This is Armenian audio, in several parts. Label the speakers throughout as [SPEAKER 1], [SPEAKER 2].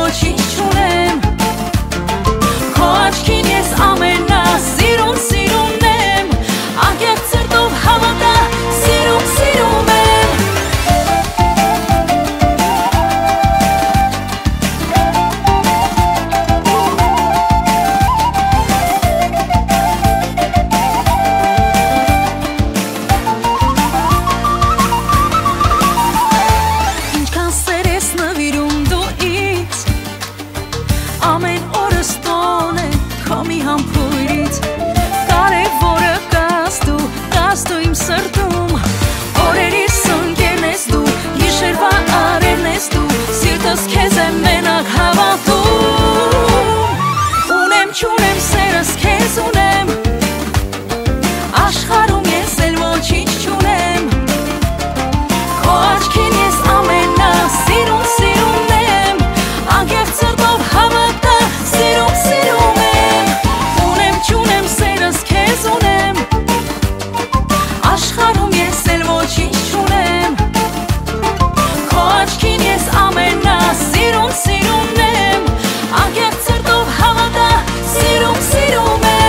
[SPEAKER 1] ոչինչ չունեմ Քո աչքին ես ամենա սիրուն սիրուն եմ Անկեղծ սրտով հավատա սիրում սիրում եմ Ամեն օրս տոն է քո մի համբույրից Կարևորը կաս դու իմ սրտում Օրերիս ընկերն ես դու, գիշերվա արևն ես դու Սիրտս քեզ է մենակ հավատում Ունեմ չունեմ սերս քեզ ունեմ Աշխարհում ես էլ ոչինչ չունեմ Քո աչքին ես ամենա սիրուն սիրուն եմ Անկեղծ սրտով հավատա Սիրում սիրում եմ Ունեմ չունեմ սերս քեզ ունեմ Աշխարհում ես էլ ոչինչ չունեմ Քո աչքին ես ամենա սիրուն սիրուն եմ Անկեղծ սրտով հավատա Սիրում սիրում եմ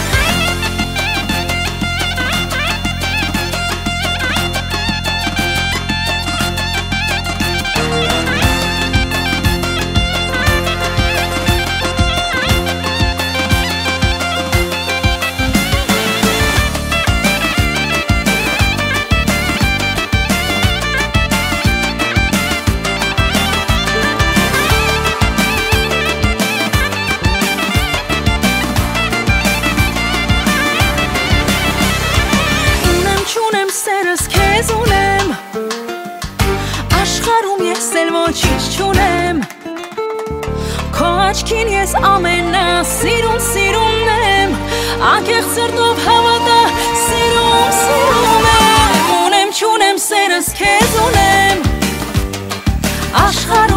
[SPEAKER 1] Սերս քեզ ունեմ Աշխարհում ես էլ ոչինչ չունեմ Քո աչքին ես ամենա սիրուն սիրուն եմ Անկեղծ սրտով հավատա Սիրում սիրում եմ Ունեմ չունեմ սերս քեզ ունեմ Աշխարհում